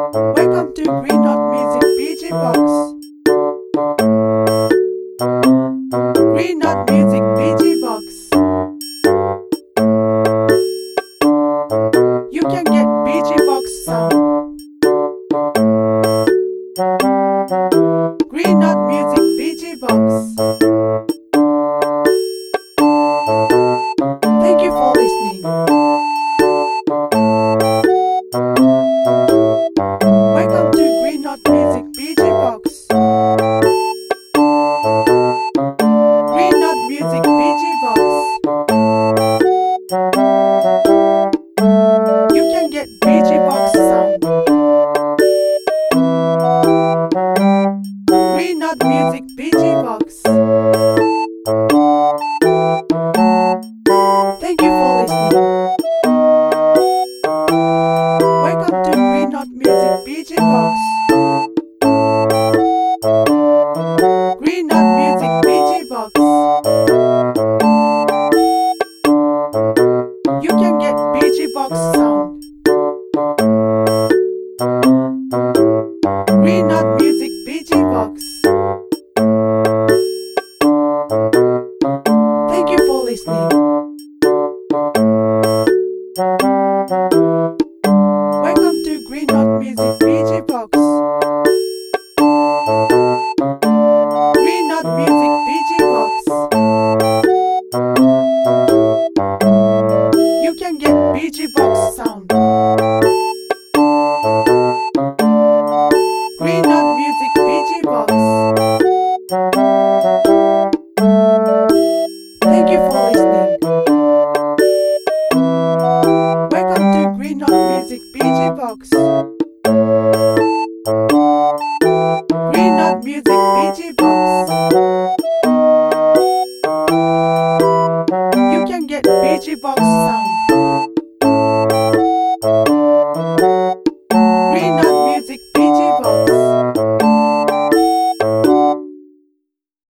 Welcome to Green Knot Music BG Box. Green Knot Music BG Box. You can get BG Box sound. Green Knot Music BG Box. Thank you for listening. Welcome to Green Knot Music BG Box. Green Knot Music BG Box. You can get BG Box sound. Green Knot Music BG Box. Thank you for listening. Welcome to Green Knot Music BG Box. Green Knot Music BG Box. You can get BG Box sound. Green Knot Music BG Box. Thank you for listening. Welcome to Green Knot Music BG Box. Green Knot Music BG Box. You can get BG Box sound. Green Knot Music BG Box. Thank you for listening. Welcome to Green Knot Music BG Box. Green Knot Music BG Box. You can get BG Box sound.